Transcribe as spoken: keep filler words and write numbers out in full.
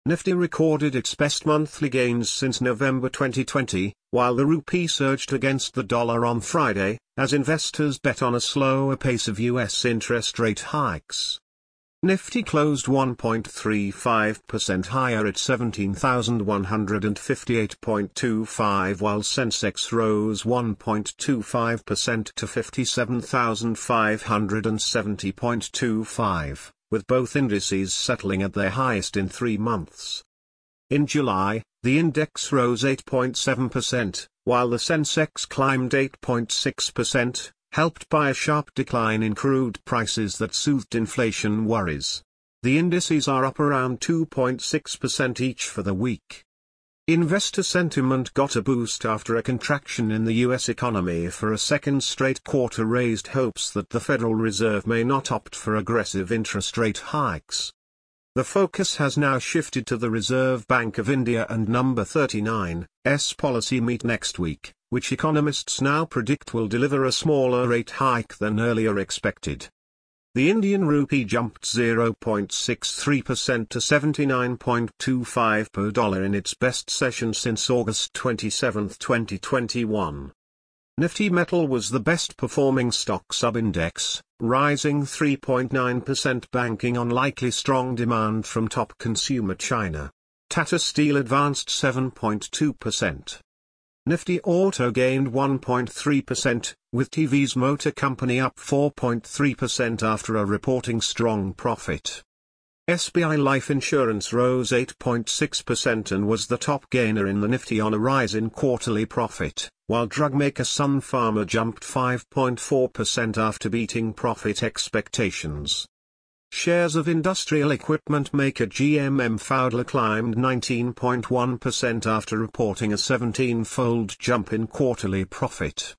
Nifty recorded its best monthly gains since November twenty twenty, while the rupee surged against the dollar on Friday, as investors bet on a slower pace of U S interest rate hikes. Nifty closed one point three five percent higher at seventeen thousand one hundred fifty-eight point two five, while Sensex rose one point two five percent to fifty-seven thousand five hundred seventy point two five, with both indices settling at their highest in three months. In July, the index rose eight point seven percent, while the Sensex climbed eight point six percent, helped by a sharp decline in crude prices that soothed inflation worries. The indices are up around two point six percent each for the week. Investor sentiment got a boost after a contraction in the U S economy for a second straight quarter raised hopes that the Federal Reserve may not opt for aggressive interest rate hikes. The focus has now shifted to the Reserve Bank of India and Number thirty-nine's policy meet next week, which economists now predict will deliver a smaller rate hike than earlier expected. The Indian rupee jumped zero point six three percent to seventy-nine point two five per dollar in its best session since August twenty-seventh, twenty twenty-one. Nifty Metal was the best performing stock sub-index, rising three point nine percent, banking on likely strong demand from top consumer China. Tata Steel advanced seven point two percent. Nifty Auto gained one point three percent, with T V's Motor Company up four point three percent after a reporting strong profit. S B I Life Insurance rose eight point six percent and was the top gainer in the Nifty on a rise in quarterly profit, while drug maker Sun Pharma jumped five point four percent after beating profit expectations. Shares of industrial equipment maker G M M Pfaudler climbed nineteen point one percent after reporting a seventeen-fold jump in quarterly profit.